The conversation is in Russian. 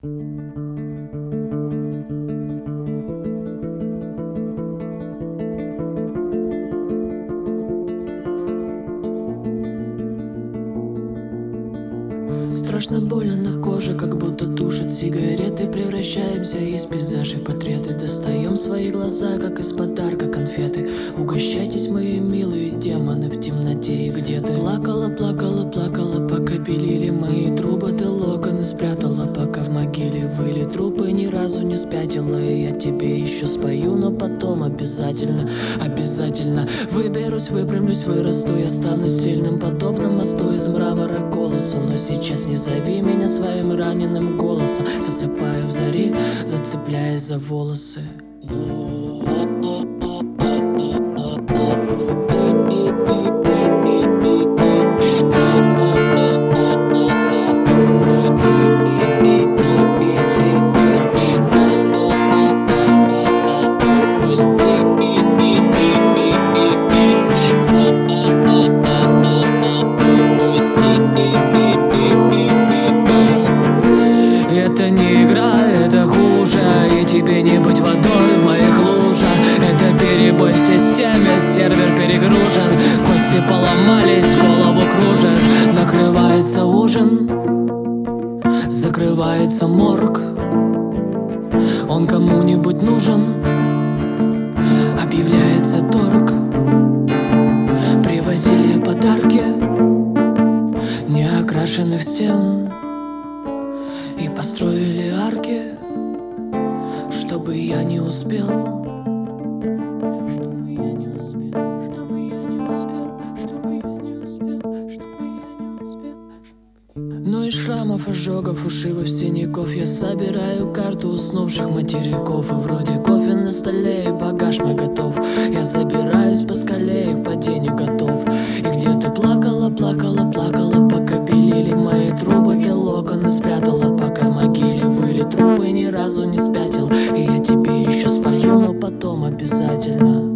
Страшно больно на коже, как будто тушат сигареты. Превращаемся из пейзажей в портреты. Достаем свои глаза, как из подарка конфеты. Угощайтесь, мои милые демоны, в темноте. И где ты? Плакала, плакала, плакала, пока пилили мои трубы. Ты локоны спрятала, пока в могиле выли трупы. Ни разу не спятила, и я тебе еще спою. Но потом обязательно, обязательно выберусь, выпрямлюсь, вырасту. Я стану сильным, подобным мосту из мрамора голосу. Но сейчас не зови меня своим раненым голосом. Засыпаю в заре, зацепляясь за волосы. Это не игра, это хуже, и тебе не быть водой в моих лужах. Это перебой в системе, сервер перегружен. Кости поломались, голову кружат. Накрывается ужин, закрывается морг. Он кому-нибудь нужен, объявляется торг. Привозили подарки неокрашенных стен и построили арки, чтобы я не успел. Чтобы я не успел, чтобы я не успел, чтобы я не успел, чтобы я не успел. Но из шрамов, ожогов, ушибов, синяков я собираю карту уснувших материков. И вроде кофе на столе, и багаж мой готов. Я забираюсь по скале, и к падению готов. И где ты плакала, плакала, плакала, пока пилили мои трубы. Ты локоны спрятала, пока в могиле выли трупы. Ни разу не спятил, и я тебе еще спою, но потом обязательно.